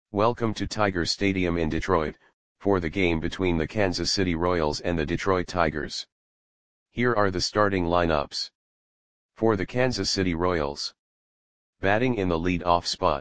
Welcome to Tiger Stadium in Detroit, for the game between the Kansas City Royals and the Detroit Tigers. Here are the starting lineups. For the Kansas City Royals. Batting in the lead-off spot.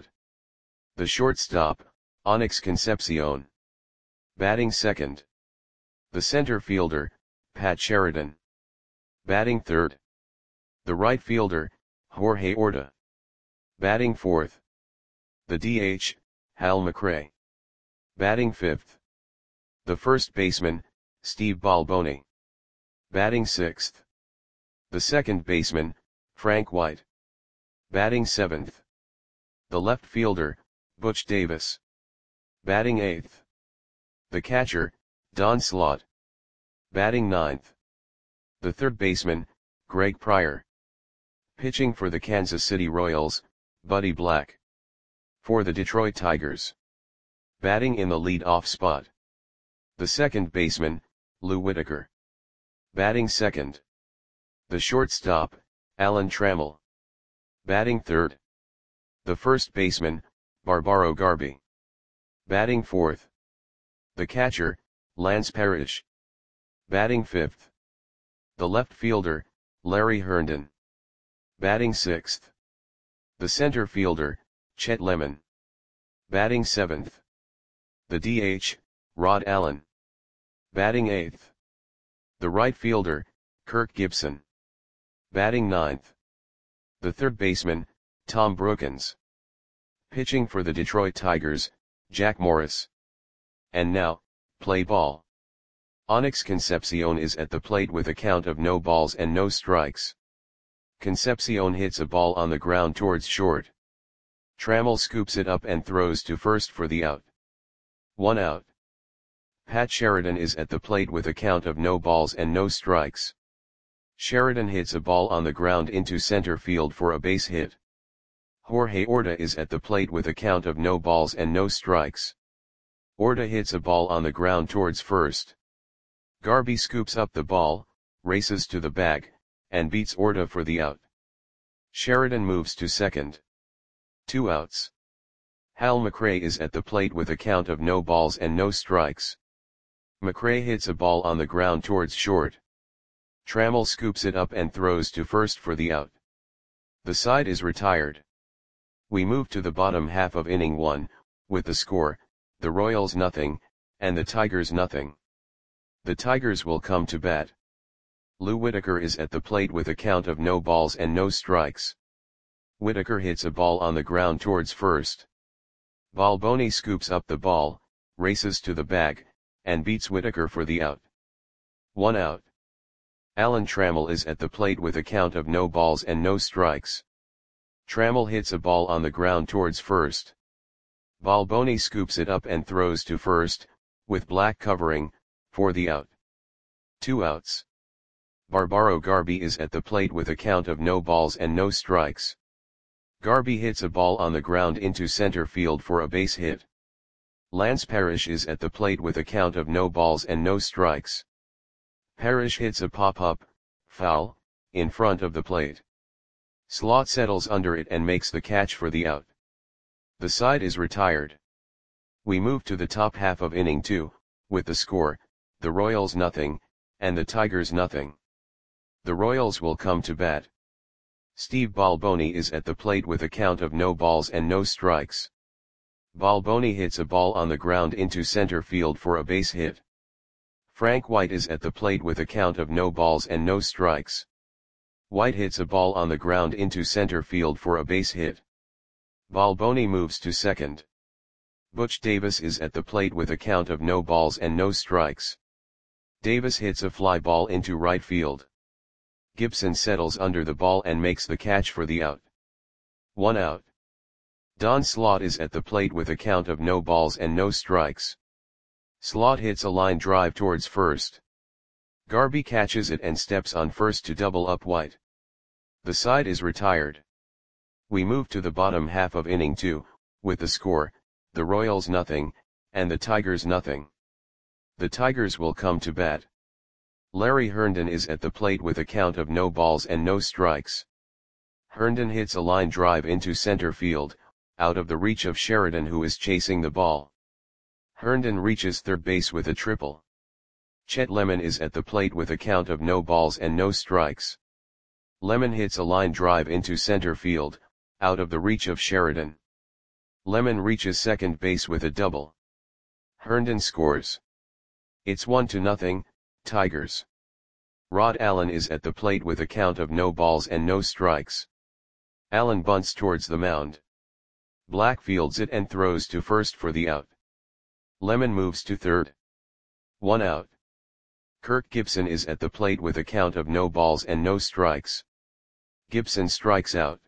The shortstop, Onyx Concepcion. Batting second. The center fielder, Pat Sheridan. Batting third. The right fielder, Jorge Orta. Batting fourth. The DH, Hal McRae. Batting fifth. The first baseman, Steve Balboni. Batting sixth. The second baseman, Frank White. Batting seventh. The left fielder, Butch Davis. Batting eighth. The catcher, Don Slaught. Batting ninth. The third baseman, Greg Pryor. Pitching for the Kansas City Royals, Buddy Black. For the Detroit Tigers. Batting in the lead-off spot. The second baseman, Lou Whitaker. Batting second. The shortstop, Alan Trammell. Batting third. The first baseman, Barbaro Garby. Batting fourth. The catcher, Lance Parrish. Batting fifth. The left fielder, Larry Herndon. Batting sixth. The center fielder, Chet Lemon. Batting seventh. The DH, Rod Allen. Batting eighth. The right fielder, Kirk Gibson. Batting ninth. The third baseman, Tom Brookins. Pitching for the Detroit Tigers, Jack Morris. And now, play ball. Onyx Concepcion is at the plate with a count of no balls and no strikes. Concepcion hits a ball on the ground towards short. Trammell scoops it up and throws to first for the out. 1 out. Pat Sheridan is at the plate with a count of no balls and no strikes. Sheridan hits a ball on the ground into center field for a base hit. Jorge Orta is at the plate with a count of no balls and no strikes. Orta hits a ball on the ground towards first. Garby scoops up the ball, races to the bag, and beats Orta for the out. Sheridan moves to second. 2 outs. Hal McRae is at the plate with a count of no balls and no strikes. McRae hits a ball on the ground towards short. Trammell scoops it up and throws to first for the out. The side is retired. We move to the bottom half of inning 1, with the score, the Royals nothing, and the Tigers nothing. The Tigers will come to bat. Lou Whitaker is at the plate with a count of no balls and no strikes. Whitaker hits a ball on the ground towards first. Balboni scoops up the ball, races to the bag, and beats Whitaker for the out. 1 out. Alan Trammell is at the plate with a count of no balls and no strikes. Trammell hits a ball on the ground towards first. Balboni scoops it up and throws to first, with Black covering, for the out. 2 outs. Barbaro Garby is at the plate with a count of no balls and no strikes. Garby hits a ball on the ground into center field for a base hit. Lance Parrish is at the plate with a count of no balls and no strikes. Parrish hits a pop-up, foul, in front of the plate. Slaught settles under it and makes the catch for the out. The side is retired. We move to the top half of inning 2, with the score, the Royals nothing, and the Tigers nothing. The Royals will come to bat. Steve Balboni is at the plate with a count of no balls and no strikes. Balboni hits a ball on the ground into center field for a base hit. Frank White is at the plate with a count of no balls and no strikes. White hits a ball on the ground into center field for a base hit. Balboni moves to second. Butch Davis is at the plate with a count of no balls and no strikes. Davis hits a fly ball into right field. Gibson settles under the ball and makes the catch for the out. 1 out. Don Slaught is at the plate with a count of no balls and no strikes. Slaught hits a line drive towards first. Garby catches it and steps on first to double up White. The side is retired. We move to the bottom half of inning 2, with the score, the Royals nothing, and the Tigers nothing. The Tigers will come to bat. Larry Herndon is at the plate with a count of no balls and no strikes. Herndon hits a line drive into center field, out of the reach of Sheridan, who is chasing the ball. Herndon reaches third base with a triple. Chet Lemon is at the plate with a count of no balls and no strikes. Lemon hits a line drive into center field, out of the reach of Sheridan. Lemon reaches second base with a double. Herndon scores. It's 1-0, Tigers. Rod Allen is at the plate with a count of no balls and no strikes. Allen bunts towards the mound. Black fields it and throws to first for the out. Lemon moves to third. 1 out. Kirk Gibson is at the plate with a count of no balls and no strikes. Gibson strikes out.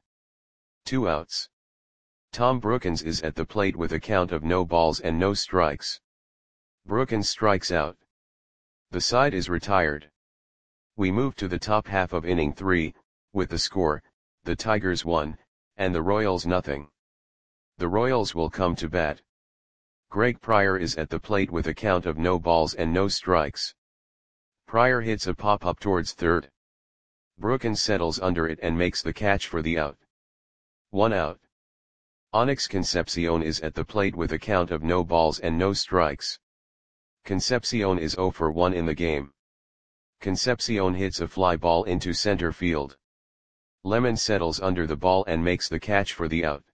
2 outs. Tom Brookins is at the plate with a count of no balls and no strikes. Brookins strikes out. The side is retired. We move to the top half of inning 3, with the score, the Tigers 1, and the Royals nothing. The Royals will come to bat. Greg Pryor is at the plate with a count of no balls and no strikes. Pryor hits a pop-up towards third. Brookins settles under it and makes the catch for the out. 1 out. Onyx Concepcion is at the plate with a count of no balls and no strikes. Concepcion is 0 for 1 in the game. Concepcion hits a fly ball into center field. Lemon settles under the ball and makes the catch for the out.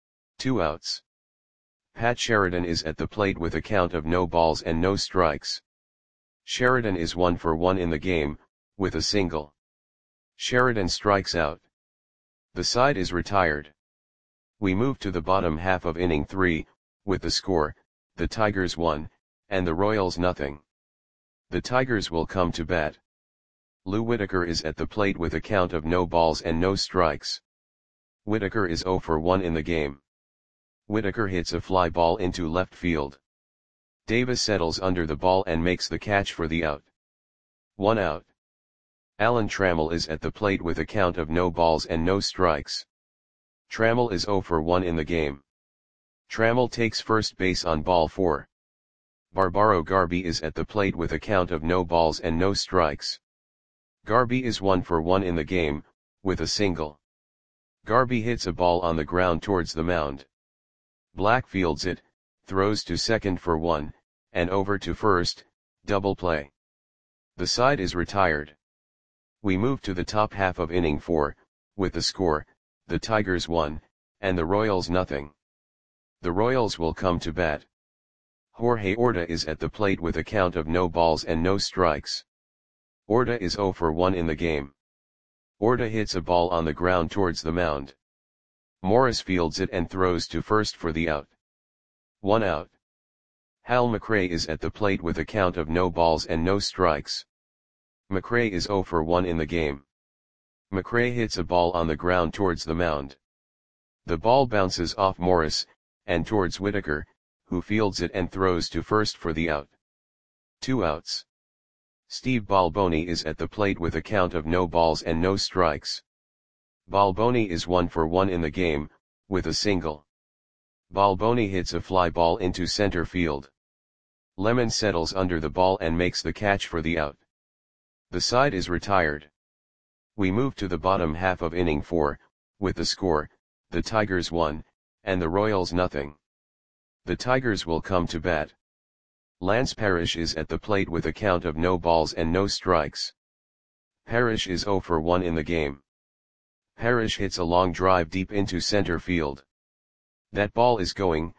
2 outs. Pat Sheridan is at the plate with a count of no balls and no strikes. Sheridan is 1 for 1 in the game, with a single. Sheridan strikes out. The side is retired. We move to the bottom half of inning 3, with the score, the Tigers 1, and the Royals nothing. The Tigers will come to bat. Lou Whitaker is at the plate with a count of no balls and no strikes. Whitaker is 0 for 1 in the game. Whitaker hits a fly ball into left field. Davis settles under the ball and makes the catch for the out. 1 out. Alan Trammell is at the plate with a count of no balls and no strikes. Trammell is 0 for 1 in the game. Trammell takes first base on ball 4. Barbaro Garby is at the plate with a count of no balls and no strikes. Garby is 1 for 1 in the game, with a single. Garby hits a ball on the ground towards the mound. Black fields it, throws to second for 1, and over to first, double play. The side is retired. We move to the top half of inning 4, with the score, the Tigers 1, and the Royals nothing. The Royals will come to bat. Jorge Orta is at the plate with a count of no balls and no strikes. Orta is 0 for 1 in the game. Orta hits a ball on the ground towards the mound. Morris fields it and throws to first for the out. 1 out. Hal McRae is at the plate with a count of no balls and no strikes. McRae is 0 for 1 in the game. McRae hits a ball on the ground towards the mound. The ball bounces off Morris, and towards Whitaker, who fields it and throws to first for the out. 2 outs. Steve Balboni is at the plate with a count of no balls and no strikes. Balboni is 1 for 1 in the game, with a single. Balboni hits a fly ball into center field. Lemon settles under the ball and makes the catch for the out. The side is retired. We move to the bottom half of inning 4, with the score, the Tigers 1, and the Royals nothing. The Tigers will come to bat. Lance Parrish is at the plate with a count of no balls and no strikes. Parrish is 0 for 1 in the game. Parrish hits a long drive deep into center field. That ball is gone.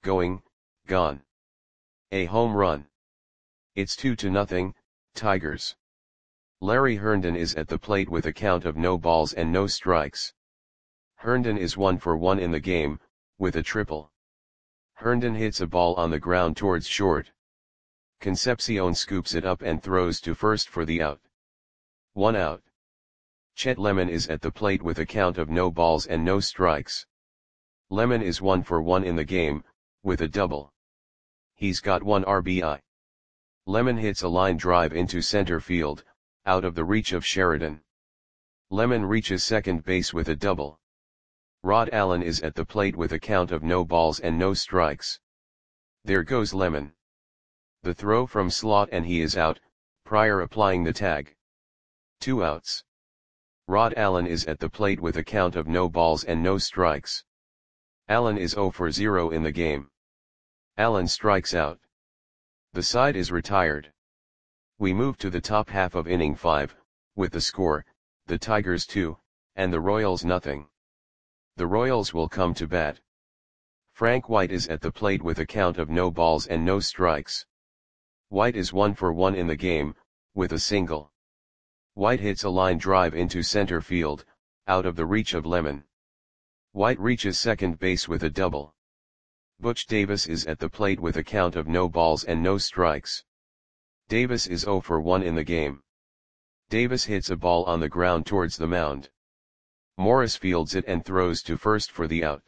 A home run. It's 2-0, Tigers. Larry Herndon is at the plate with a count of no balls and no strikes. Herndon is 1 for 1 in the game, with a triple. Herndon hits a ball on the ground towards short. Concepcion scoops it up and throws to first for the out. 1 out. Chet Lemon is at the plate with a count of no balls and no strikes. Lemon is 1 for 1 in the game, with a double. He's got 1 RBI. Lemon hits a line drive into center field, out of the reach of Sheridan. Lemon reaches second base with a double. Rod Allen is at the plate with a count of no balls and no strikes. There goes Lemon. The throw from slot and he is out, Pryor applying the tag. 2 outs. Rod Allen is at the plate with a count of no balls and no strikes. Allen is 0 for 0 in the game. Allen strikes out. The side is retired. We move to the top half of inning 5, with the score, the Tigers 2, and the Royals nothing. The Royals will come to bat. Frank White is at the plate with a count of no balls and no strikes. White is 1 for 1 in the game, with a single. White hits a line drive into center field, out of the reach of Lemon. White reaches second base with a double. Butch Davis is at the plate with a count of no balls and no strikes. Davis is 0 for 1 in the game. Davis hits a ball on the ground towards the mound. Morris fields it and throws to first for the out.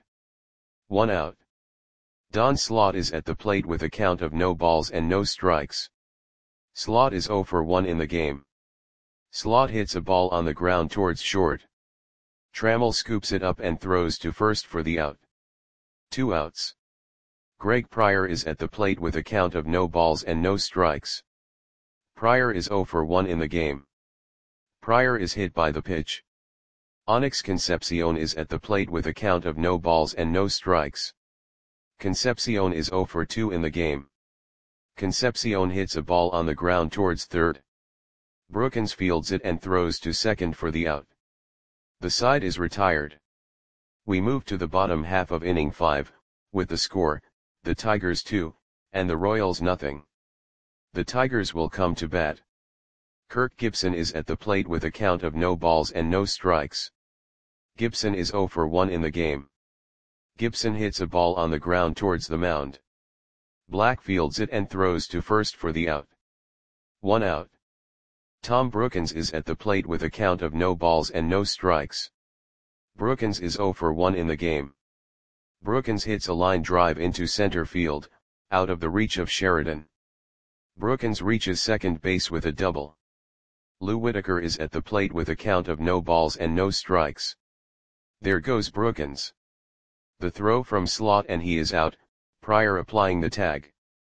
1 out. Don Slaught is at the plate with a count of no balls and no strikes. Slaught is 0 for 1 in the game. Slaught hits a ball on the ground towards short. Trammell scoops it up and throws to first for the out. 2 outs. Greg Pryor is at the plate with a count of no balls and no strikes. Pryor is 0 for 1 in the game. Pryor is hit by the pitch. Onyx Concepcion is at the plate with a count of no balls and no strikes. Concepcion is 0 for 2 in the game. Concepcion hits a ball on the ground towards third. Brookins fields it and throws to second for the out. The side is retired. We move to the bottom half of inning 5, with the score, the Tigers 2, and the Royals nothing. The Tigers will come to bat. Kirk Gibson is at the plate with a count of no balls and no strikes. Gibson is 0 for 1 in the game. Gibson hits a ball on the ground towards the mound. Black fields it and throws to first for the out. 1 out. Tom Brookins is at the plate with a count of no balls and no strikes. Brookins is 0 for 1 in the game. Brookins hits a line drive into center field, out of the reach of Sheridan. Brookins reaches second base with a double. Lou Whitaker is at the plate with a count of no balls and no strikes. There goes Brookins. The throw from Slaught and he is out, Pryor applying the tag.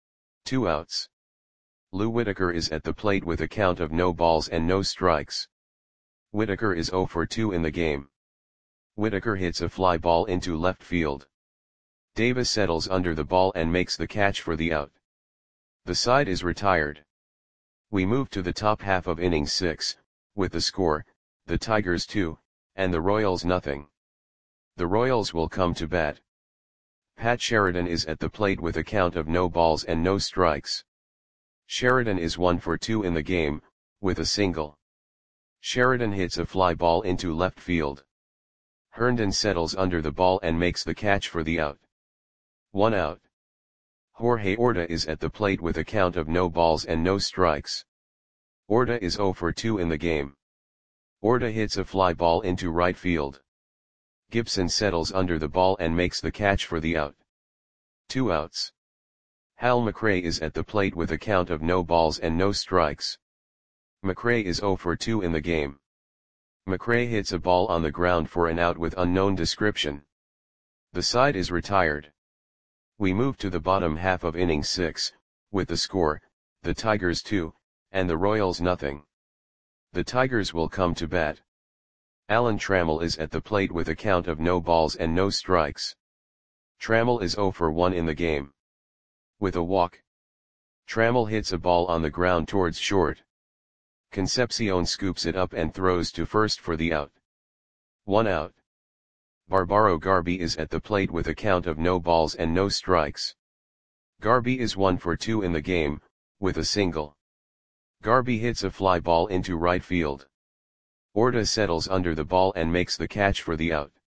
2 outs. Lou Whitaker is at the plate with a count of no balls and no strikes. Whitaker is 0 for 2 in the game. Whitaker hits a fly ball into left field. Davis settles under the ball and makes the catch for the out. The side is retired. We move to the top half of inning 6, with the score, the Tigers 2, and the Royals nothing. The Royals will come to bat. Pat Sheridan is at the plate with a count of no balls and no strikes. Sheridan is 1 for 2 in the game, with a single. Sheridan hits a fly ball into left field. Herndon settles under the ball and makes the catch for the out. 1 out. Jorge Orta is at the plate with a count of no balls and no strikes. Orta is 0 for 2 in the game. Orta hits a fly ball into right field. Gibson settles under the ball and makes the catch for the out. 2 outs. Hal McRae is at the plate with a count of no balls and no strikes. McRae is 0 for 2 in the game. McRae hits a ball on the ground for an out with unknown description. The side is retired. We move to the bottom half of inning 6, with the score, the Tigers 2, and the Royals nothing. The Tigers will come to bat. Alan Trammell is at the plate with a count of no balls and no strikes. Trammell is 0 for 1 in the game. With a walk. Trammell hits a ball on the ground towards short. Concepcion scoops it up and throws to first for the out. 1 out. Barbaro Garby is at the plate with a count of no balls and no strikes. Garby is 1 for 2 in the game, with a single. Garby hits a fly ball into right field. Orta settles under the ball and makes the catch for the out.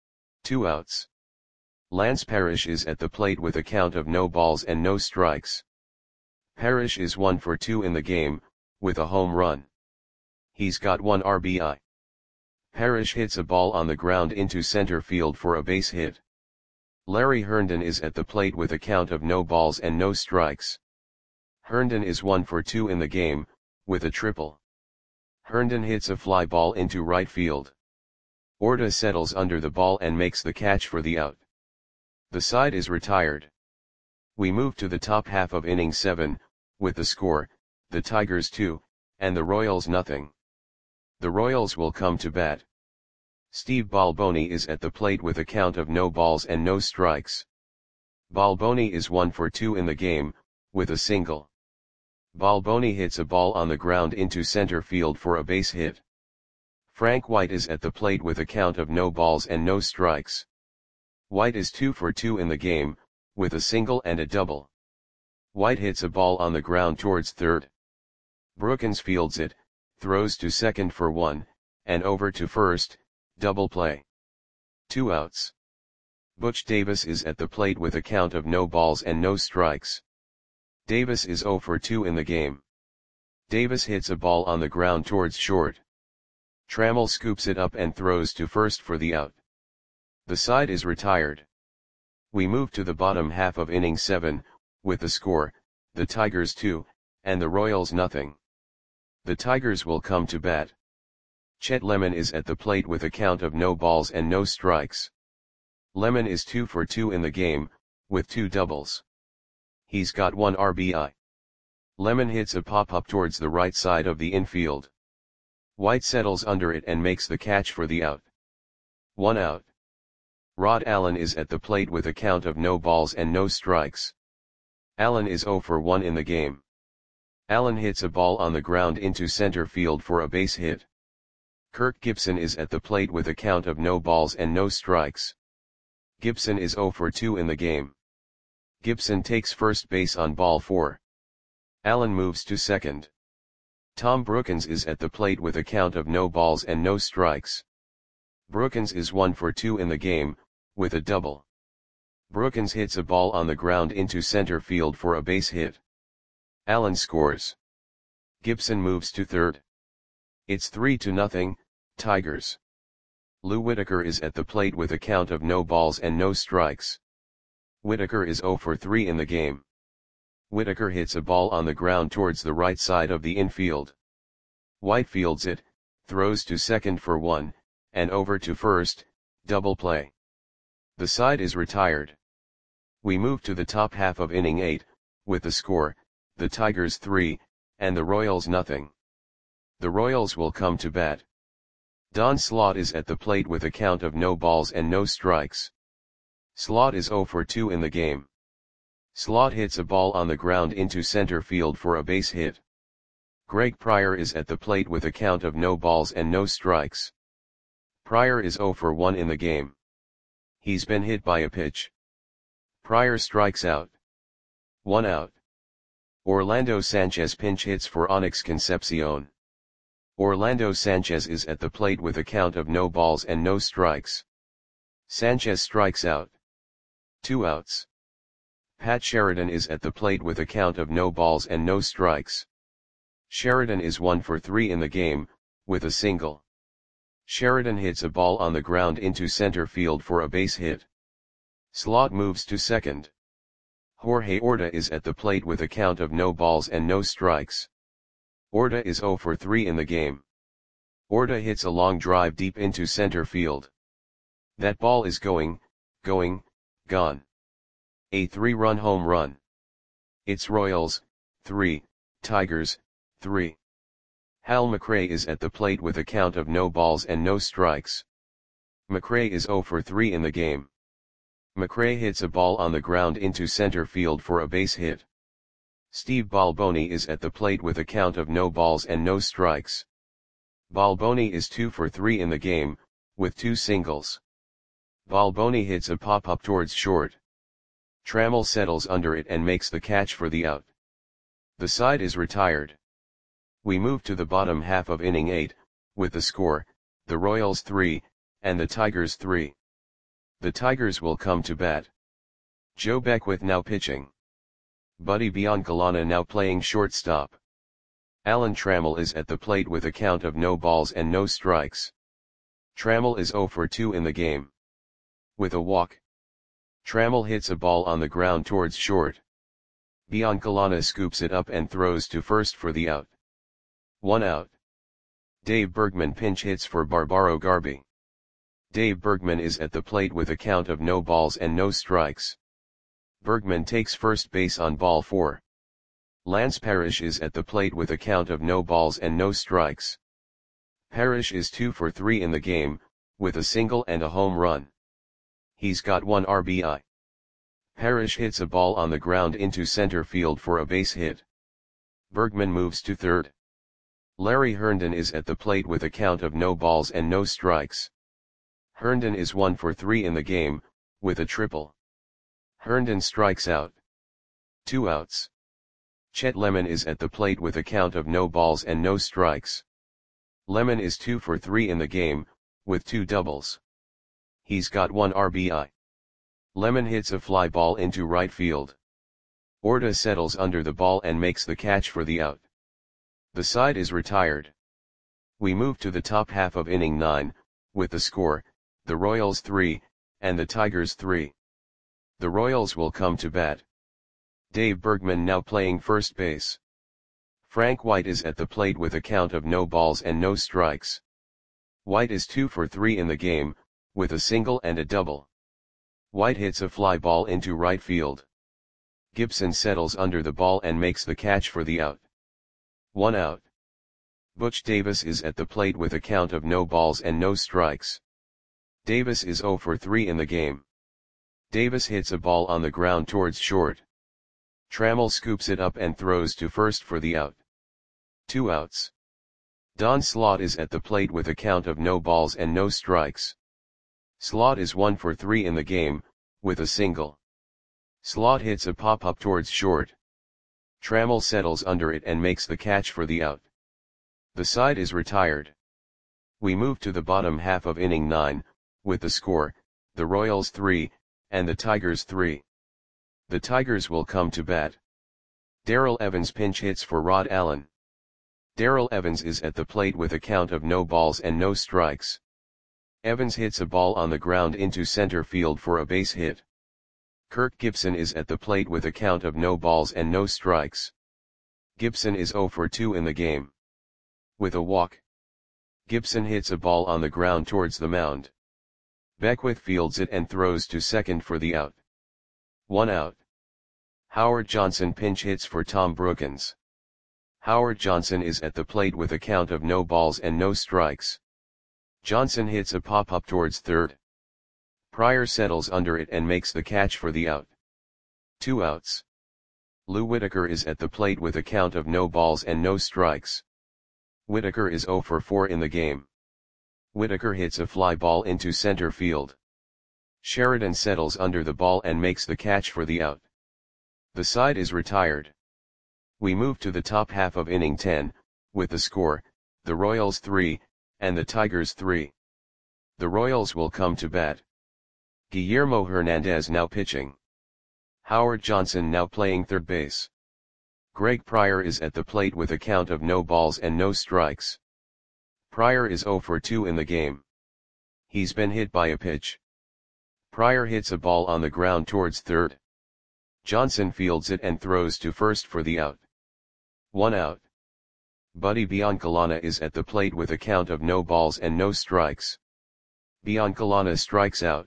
2 outs. Lance Parrish is at the plate with a count of no balls and no strikes. Parrish is 1 for 2 in the game, with a home run. He's got 1 RBI. Parrish hits a ball on the ground into center field for a base hit. Larry Herndon is at the plate with a count of no balls and no strikes. Herndon is 1 for 2 in the game, with a triple. Herndon hits a fly ball into right field. Orta settles under the ball and makes the catch for the out. The side is retired. We move to the top half of inning 7, with the score, the Tigers 2, and the Royals nothing. The Royals will come to bat. Steve Balboni is at the plate with a count of no balls and no strikes. Balboni is 1 for 2 in the game, with a single. Balboni hits a ball on the ground into center field for a base hit. Frank White is at the plate with a count of no balls and no strikes. White is 2 for 2 in the game, with a single and a double. White hits a ball on the ground towards third. Brookins fields it, throws to second for 1, and over to first, double play. 2 outs. Butch Davis is at the plate with a count of no balls and no strikes. Davis is 0 for 2 in the game. Davis hits a ball on the ground towards short. Trammell scoops it up and throws to first for the out. The side is retired. We move to the bottom half of inning 7, with the score, the Tigers 2, and the Royals nothing. The Tigers will come to bat. Chet Lemon is at the plate with a count of no balls and no strikes. Lemon is 2 for 2 in the game, with 2 doubles. He's got 1 RBI. Lemon hits a pop-up towards the right side of the infield. White settles under it and makes the catch for the out. 1 out. Rod Allen is at the plate with a count of no balls and no strikes. Allen is 0 for 1 in the game. Allen hits a ball on the ground into center field for a base hit. Kirk Gibson is at the plate with a count of no balls and no strikes. Gibson is 0 for 2 in the game. Gibson takes first base on ball 4. Allen moves to second. Tom Brookins is at the plate with a count of no balls and no strikes. Brookins is 1 for 2 in the game, with a double. Brookins hits a ball on the ground into center field for a base hit. Allen scores. Gibson moves to third. It's 3-0, Tigers. Lou Whitaker is at the plate with a count of no balls and no strikes. Whitaker is 0 for 3 in the game. Whitaker hits a ball on the ground towards the right side of the infield. White fields it, throws to second for 1, and over to first, double play. The side is retired. We move to the top half of inning 8, with the score, the Tigers 3, and the Royals nothing. The Royals will come to bat. Don Slaught is at the plate with a count of no balls and no strikes. Slaught is 0 for 2 in the game. Slaught hits a ball on the ground into center field for a base hit. Greg Pryor is at the plate with a count of no balls and no strikes. Pryor is 0 for 1 in the game. He's been hit by a pitch. Pryor strikes out. 1 out. Orlando Sanchez pinch hits for Onyx Concepcion. Orlando Sanchez is at the plate with a count of no balls and no strikes. Sanchez strikes out. 2 outs. Pat Sheridan is at the plate with a count of no balls and no strikes. Sheridan is 1 for 3 in the game, with a single. Sheridan hits a ball on the ground into center field for a base hit. Slaught moves to second. Jorge Orta is at the plate with a count of no balls and no strikes. Orta is 0 for 3 in the game. Orta hits a long drive deep into center field. That ball is gone. A 3-run home run. It's Royals, 3, Tigers, 3. Hal McRae is at the plate with a count of no balls and no strikes. McRae is 0 for 3 in the game. McRae hits a ball on the ground into center field for a base hit. Steve Balboni is at the plate with a count of no balls and no strikes. Balboni is 2 for 3 in the game, with 2 singles. Balboni hits a pop-up towards short. Trammell settles under it and makes the catch for the out. The side is retired. We move to the bottom half of inning 8, with the score, the Royals 3, and the Tigers 3. The Tigers will come to bat. Joe Beckwith now pitching. Buddy Biancalana now playing shortstop. Alan Trammell is at the plate with a count of no balls and no strikes. Trammell is 0 for 2 in the game. With a walk. Trammell hits a ball on the ground towards short. Biancalana scoops it up and throws to first for the out. 1 out. Dave Bergman pinch hits for Barbaro Garby. Dave Bergman is at the plate with a count of no balls and no strikes. Bergman takes first base on ball 4. Lance Parrish is at the plate with a count of no balls and no strikes. Parrish is 2 for 3 in the game, with a single and a home run. He's got 1 RBI. Parrish hits a ball on the ground into center field for a base hit. Bergman moves to third. Larry Herndon is at the plate with a count of no balls and no strikes. Herndon is 1 for 3 in the game, with a triple. Herndon strikes out. 2 outs. Chet Lemon is at the plate with a count of no balls and no strikes. Lemon is 2 for 3 in the game, with 2 doubles. He's got 1 RBI. Lemon hits a fly ball into right field. Orta settles under the ball and makes the catch for the out. The side is retired. We move to the top half of inning 9, with the score, the Royals 3, and the Tigers 3. The Royals will come to bat. Dave Bergman now playing first base. Frank White is at the plate with a count of no balls and no strikes. White is 2 for 3 in the game, with a single and a double. White hits a fly ball into right field. Gibson settles under the ball and makes the catch for the out. 1 out. Butch Davis is at the plate with a count of no balls and no strikes. Davis is 0 for 3 in the game. Davis hits a ball on the ground towards short. Trammell scoops it up and throws to first for the out. 2 outs. Don Slaught is at the plate with a count of no balls and no strikes. Slaught is 1 for 3 in the game, with a single. Slaught hits a pop-up towards short. Trammell settles under it and makes the catch for the out. The side is retired. We move to the bottom half of inning 9, with the score, the Royals 3, and the Tigers 3. The Tigers will come to bat. Darrell Evans pinch hits for Rod Allen. Darrell Evans is at the plate with a count of no balls and no strikes. Evans hits a ball on the ground into center field for a base hit. Kirk Gibson is at the plate with a count of no balls and no strikes. Gibson is 0 for 2 in the game. With a walk. Gibson hits a ball on the ground towards the mound. Beckwith fields it and throws to second for the out. 1 out. Howard Johnson pinch hits for Tom Brookins. Howard Johnson is at the plate with a count of no balls and no strikes. Johnson hits a pop-up towards third. Pryor settles under it and makes the catch for the out. 2 outs. Lou Whitaker is at the plate with a count of no balls and no strikes. Whitaker is 0 for 4 in the game. Whitaker hits a fly ball into center field. Sheridan settles under the ball and makes the catch for the out. The side is retired. We move to the top half of inning 10, with the score, the Royals 3, and the Tigers 3. The Royals will come to bat. Guillermo Hernandez now pitching. Howard Johnson now playing third base. Greg Pryor is at the plate with a count of no balls and no strikes. Pryor is 0 for 2 in the game. He's been hit by a pitch. Pryor hits a ball on the ground towards third. Johnson fields it and throws to first for the out. 1 out. Buddy Biancalana is at the plate with a count of no balls and no strikes. Biancalana strikes out.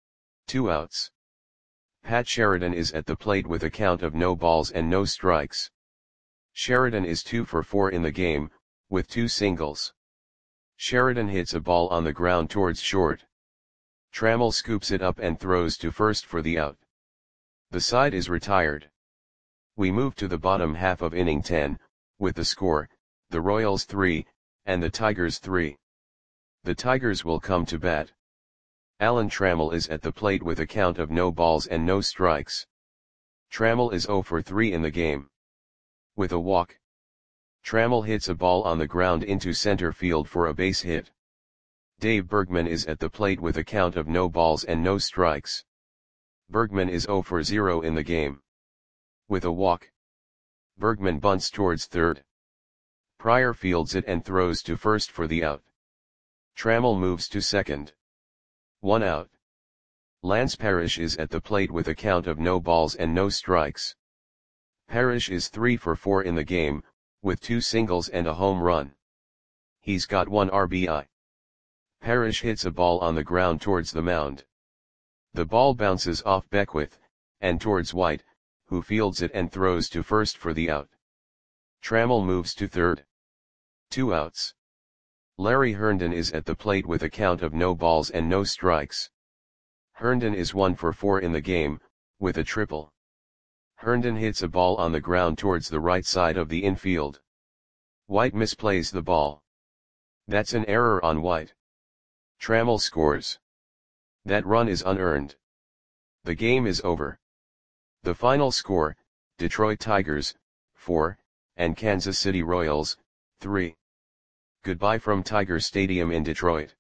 2 outs. Pat Sheridan is at the plate with a count of no balls and no strikes. Sheridan is 2 for 4 in the game, with 2 singles. Sheridan hits a ball on the ground towards short. Trammell scoops it up and throws to first for the out. The side is retired. We move to the bottom half of inning 10, with the score, the Royals 3, and the Tigers 3. The Tigers will come to bat. Alan Trammell is at the plate with a count of no balls and no strikes. Trammell is 0 for 3 in the game. With a walk. Trammell hits a ball on the ground into center field for a base hit. Dave Bergman is at the plate with a count of no balls and no strikes. Bergman is 0 for 0 in the game. With a walk. Bergman bunts towards third. Pryor fields it and throws to first for the out. Trammell moves to second. 1 out. Lance Parrish is at the plate with a count of no balls and no strikes. Parrish is 3 for 4 in the game, with 2 singles and a home run. He's got 1 RBI. Parrish hits a ball on the ground towards the mound. The ball bounces off Beckwith, and towards White, who fields it and throws to first for the out. Trammell moves to third. 2 outs. Larry Herndon is at the plate with a count of no balls and no strikes. Herndon is 1 for 4 in the game, with a triple. Herndon hits a ball on the ground towards the right side of the infield. White misplays the ball. That's an error on White. Trammell scores. That run is unearned. The game is over. The final score, Detroit Tigers, 4, and Kansas City Royals, 3. Goodbye from Tiger Stadium in Detroit.